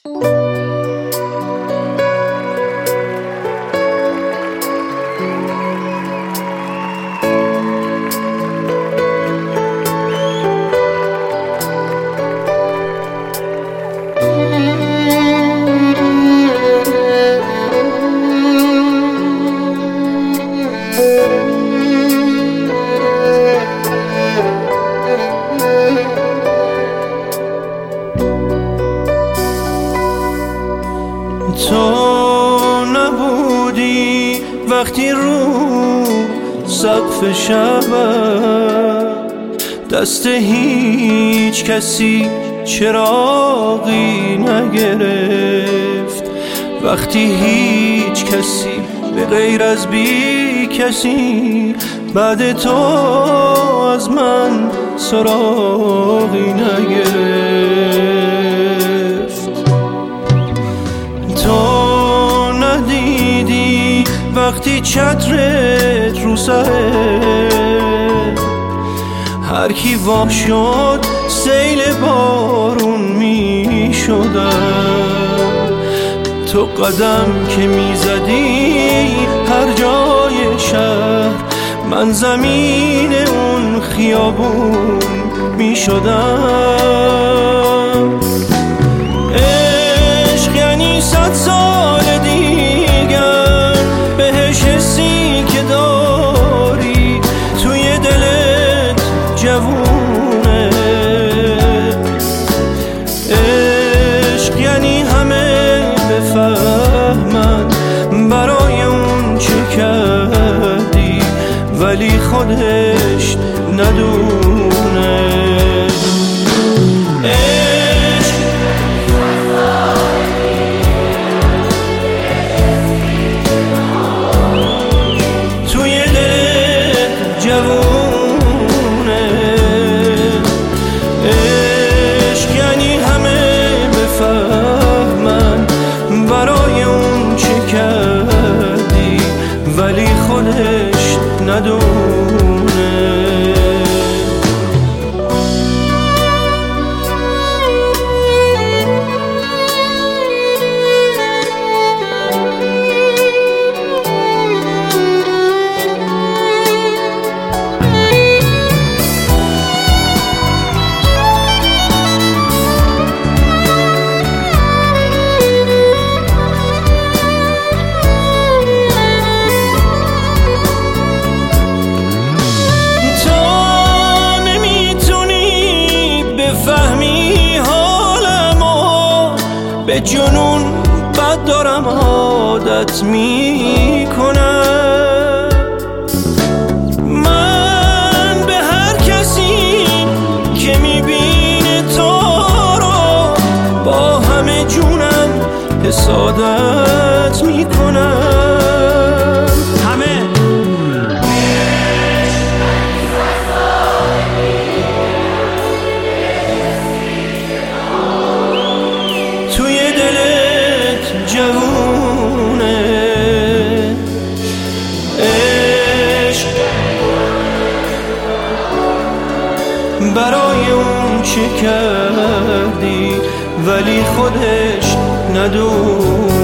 تو نبودی وقتی رو سقف شب دست هیچ کسی چراغی نگرفت، وقتی هیچ کسی به غیر از بی کسی بعد تو از من سراغی نگرفت. تو ندیدی وقتی چترت رو سره هر کی وا شد سیل بارون می شدم. تو قدم که می زدی هر جای شهر من زمین اون خیابون می شدم. عشق یعنی 100 سال دیگر بهش حسی که داری توی دلت جوونه. عشق یعنی همه بفهمن برای اون چه کردی ولی خودش ندونه. توی دلت جوونه. عشق یعنی همه بفهمن برای اون چه کردی ولی خودش ندونه. به جنون بد دارم عادت میکنم. من به هر کسی که میبینه تو رو با همه جونم حسادت میکنم. همه توی دلت جوونه. عشق برای اون چه کردی ولی خودش ندونه.